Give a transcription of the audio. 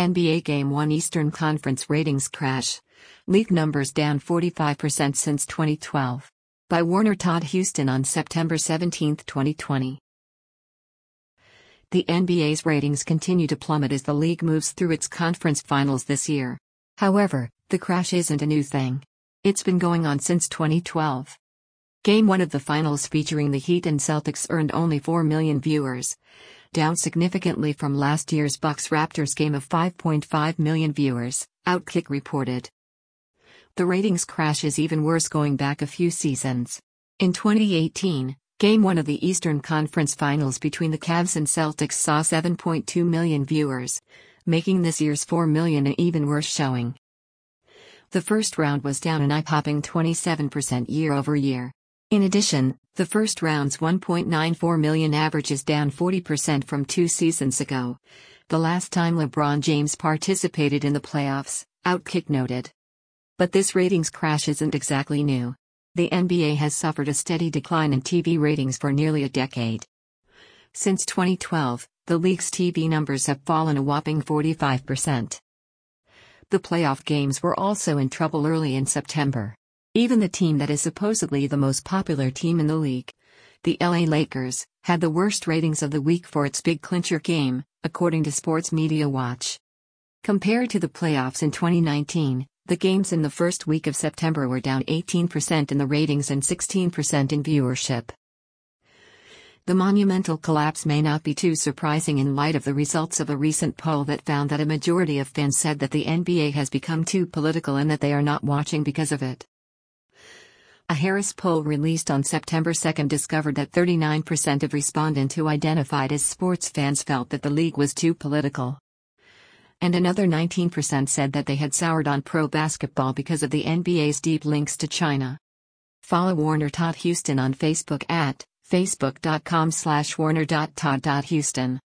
NBA Game 1 Eastern Conference ratings crash. League numbers down 45% since 2012. By Warner Todd Houston on September 17, 2020. The NBA's ratings continue to plummet as the league moves through its conference finals this year. However, the crash isn't a new thing. It's been going on since 2012. Game 1 of the finals featuring the Heat and Celtics earned only 4 million viewers, down significantly from last year's Bucks-Raptors game of 5.5 million viewers, Outkick reported. The ratings crash is even worse going back a few seasons. In 2018, Game 1 of the Eastern Conference Finals between the Cavs and Celtics saw 7.2 million viewers, making this year's 4 million an even worse showing. The first round was down an eye-popping 27% year-over-year. In addition, the first round's 1.94 million average is down 40% from 2 seasons ago, the last time LeBron James participated in the playoffs, Outkick noted. But this ratings crash isn't exactly new. The NBA has suffered a steady decline in TV ratings for nearly a decade. Since 2012, the league's TV numbers have fallen a whopping 45%. The playoff games were also in trouble early in September. Even the team that is supposedly the most popular team in the league, the LA Lakers, had the worst ratings of the week for its big clincher game, according to Sports Media Watch. Compared to the playoffs in 2019, the games in the first week of September were down 18% in the ratings and 16% in viewership. The monumental collapse may not be too surprising in light of the results of a recent poll that found that a majority of fans said that the NBA has become too political and that they are not watching because of it. A Harris poll released on September 2 discovered that 39% of respondents who identified as sports fans felt that the league was too political. And another 19% said that they had soured on pro basketball because of the NBA's deep links to China. Follow Warner Todd Houston on Facebook at facebook.com/warner.todd.houston.